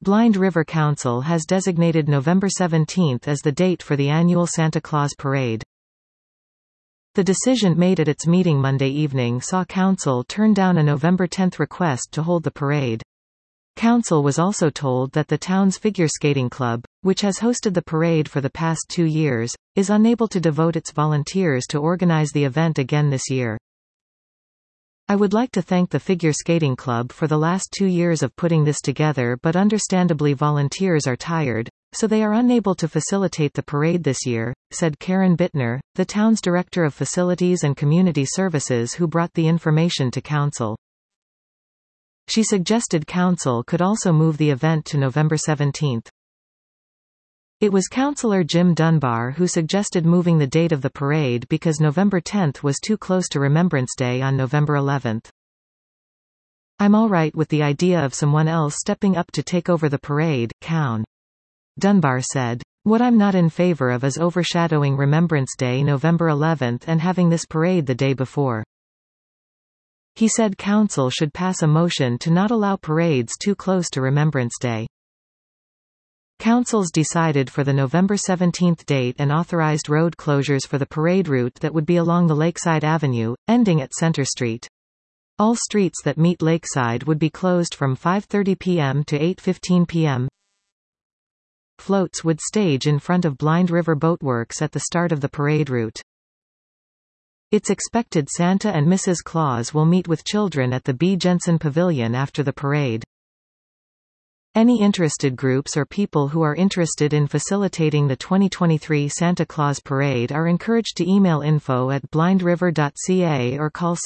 Blind River Council has designated November 17 as the date for the annual Santa Claus Parade. The decision made at its meeting Monday evening saw Council turn down a November 10 request to hold the parade. Council was also told that the town's figure skating club, which has hosted the parade for the past 2 years, is unable to devote its volunteers to organize the event again this year. I would like to thank the Figure Skating Club for the last 2 years of putting this together, but understandably volunteers are tired, so they are unable to facilitate the parade this year, said Karen Bittner, the town's Director of Facilities and Community Services, who brought the information to Council. She suggested Council could also move the event to November 17. It was Councillor Jim Dunbar who suggested moving the date of the parade because November 10 was too close to Remembrance Day on November 11. "I'm all right with the idea of someone else stepping up to take over the parade," Cown. Dunbar said. "What I'm not in favor of is overshadowing Remembrance Day November 11 and having this parade the day before." He said Council should pass a motion to not allow parades too close to Remembrance Day. Councils decided for the November 17 date and authorized road closures for the parade route that would be along the Lakeside Avenue, ending at Center Street. All streets that meet Lakeside would be closed from 5:30 p.m. to 8:15 p.m. Floats would stage in front of Blind River Boatworks at the start of the parade route. It's expected Santa and Mrs. Claus will meet with children at the B. Jensen Pavilion after the parade. Any interested groups or people who are interested in facilitating the 2023 Santa Claus Parade are encouraged to email info@blindriver.ca or call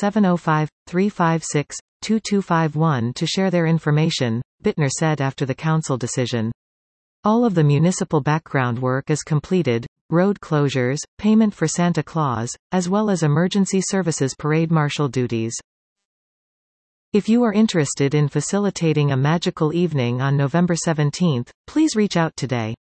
705-356-2251 to share their information, Bittner said after the council decision. All of the municipal background work is completed, road closures, payment for Santa Claus, as well as emergency services parade marshal duties. If you are interested in facilitating a magical evening on November 17, please reach out today.